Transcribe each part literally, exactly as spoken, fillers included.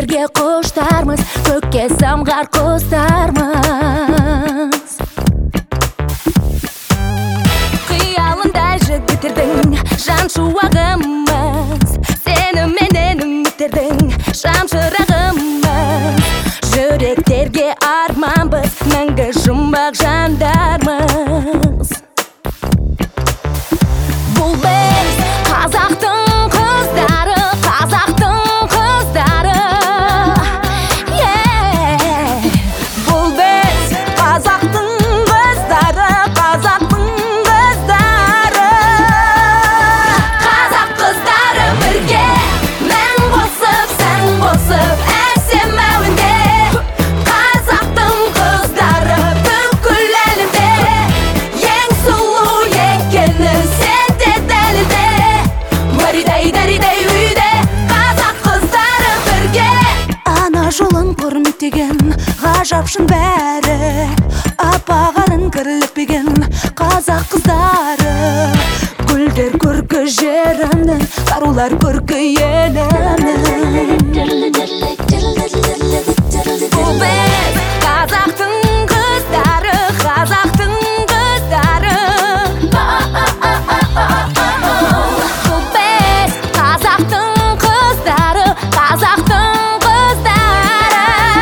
Жігіттерге құштармыз, көкке самғар құстармыз. Қиялындай жігіттердің жан шуағымыз, сені менен үміттердің шам шырағымыз. Жүректерге арманбыз, мәңгі жұмбақ жандармыз. Бұл біз қазақтың қыздары, қазақтың қыздары. Бұл біз қазақтың қыздары, қазақтың қыздары. Қазақ қыздары бірге, мән қосып, сән қосып, әсем әуенде. Қазақтың қыздары бүкіл әлемде, ең сұлу екені сенде дәлелде. Маридай даридай үйде, қазақ қыздары бірге. Ана жолын құрметтеген ғажапшын бәрі, апағарын кірлікпеген қазақ қыздары. Гүлдер көркі жерімнің, қарулар көркі елімнің. Бұл біз қазақтың қыздары, қазақтың қыздары. Бұл біз қазақтың қыздары, қазақтың қыздары.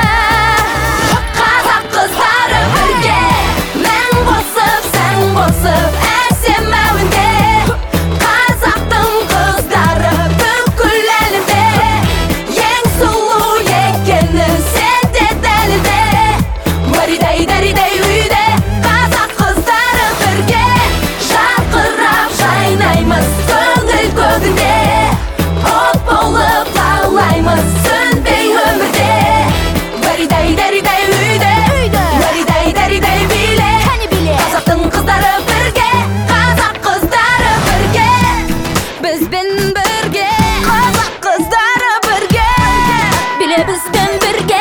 Қазақ қыздары бірге, мән қосып, сән қосып, әсем әуенде. Қазақтың қыздары бүкіл әлемде, ең сұлу екені сенде дәлелде. Маридай даридай үйде, қазақ қыздары бірге. Жарқырап жайнаймыз көңіл көгінде, от болып лаулаймыз сөнбей өмірде. Маридай даридай үйде, маридай даридай биле. Қазақтың қыздары бірге, қазақ қыздары бірге. Бізбен бірге, қазақ қыздары бірге. Биле бізбен бірге.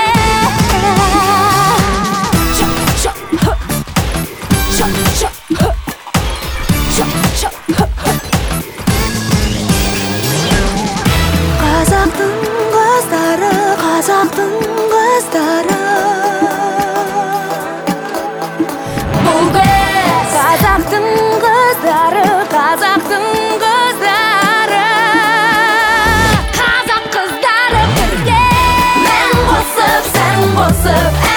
Қазақтың қыздары, қазақтың қыздары. Бұл біз қазақтың қыздары, қазақтың қыздары. Қазақ қыздары бірге, мән қосып, сән қосып,